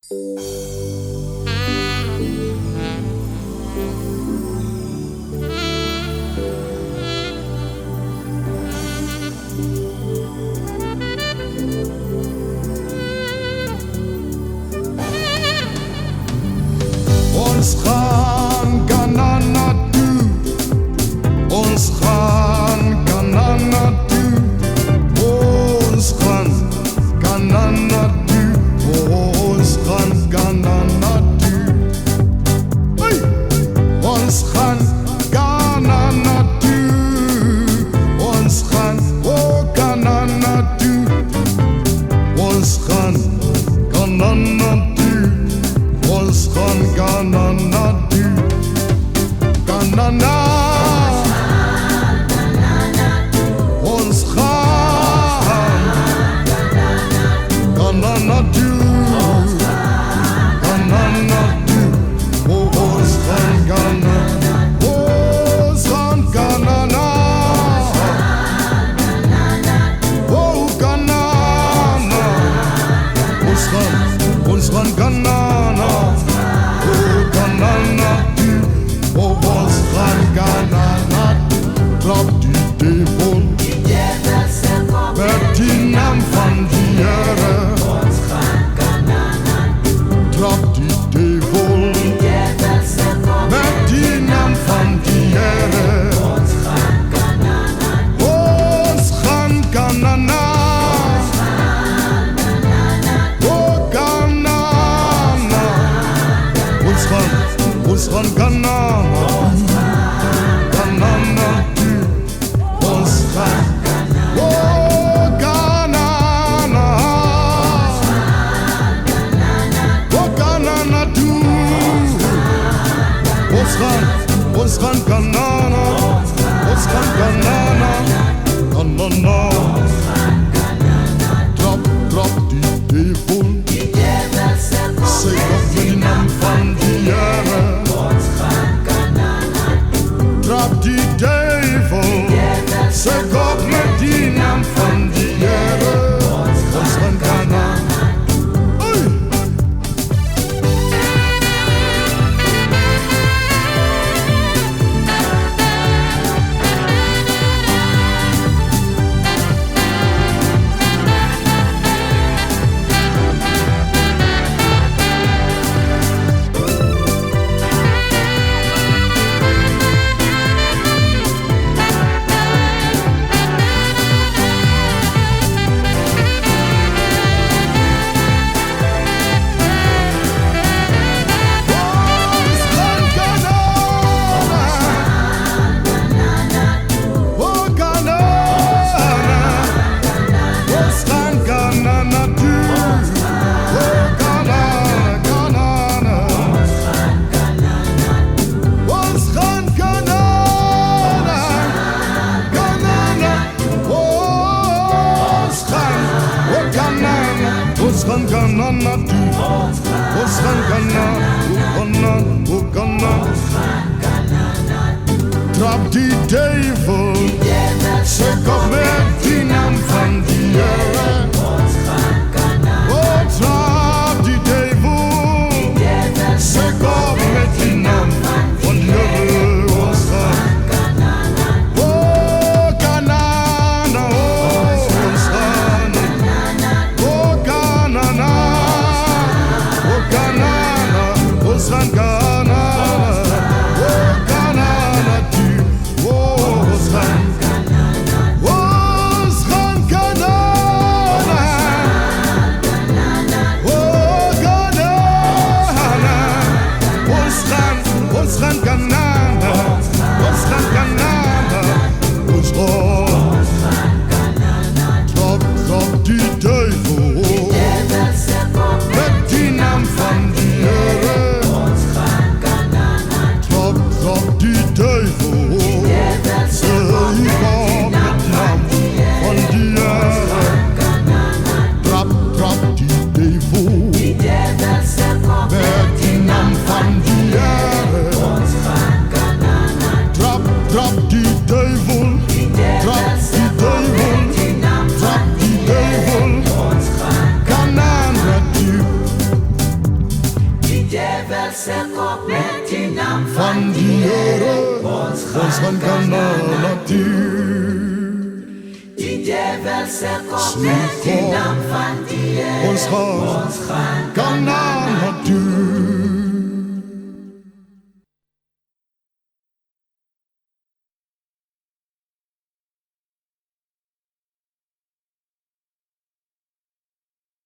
Ons gaan Kanana toe. Ons gaan Kanana toe. Ons gaan Kanana toe. Ons gaan Kanana toe. Hey! Ons gaan Kanana toe. Ons gaan Kanana toe. Ons gaan Kanana toe. Ons gaan Kanana toe. Kanana. Ons gaan Kanana toe. Kanana toe. Ons gaan Kanana. Ons gaan Kanana. Oh Kanana. Ons gaan Kanana. Oh Kanana toe. Oh ons gaan Kanana. Klap die devil. Met die naam van die Here. Klap die devil. Met die naam van die Here. Ons gaan Kanana. Oh Kanana. Ons gaan Kanana. Kanana toe. Ons gaan. Oh Kanana. Oh Kanana toe. Ons gaan Kanana. Ons gaan Kanana. Kanana. Trap die devil. Sê op die naam van die Here. Trap die devil. Sê op met die naam van die Here. Ons gaan Kanana. Hey! Kanana toe. Ons gaan Kanana. Trap die devil. Sê op met die naam van die Here. Oh, trap die devil. Sê op met die naam van die Here. Ons gaan oh Kanana. Ons gaan oh Kanana. Oh Kanana. djävul se kop met die naam van die Here, ons gaan Kanaan natuur. Die djävul se kop met die naam van die Here, ons gaan Kanaan natuur.